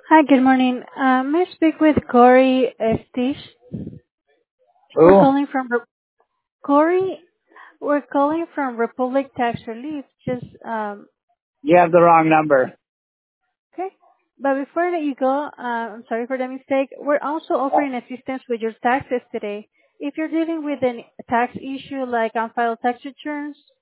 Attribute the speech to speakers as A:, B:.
A: Hi, good morning. May I speak with Corey Estish? We're
B: Oh,
A: calling from Corey. We're calling from Republic Tax Relief.
B: you have the wrong number.
A: Okay. But before I let you go, I'm sorry for the mistake. We're also offering assistance with your taxes today. If you're dealing with a tax issue like unfiled tax returns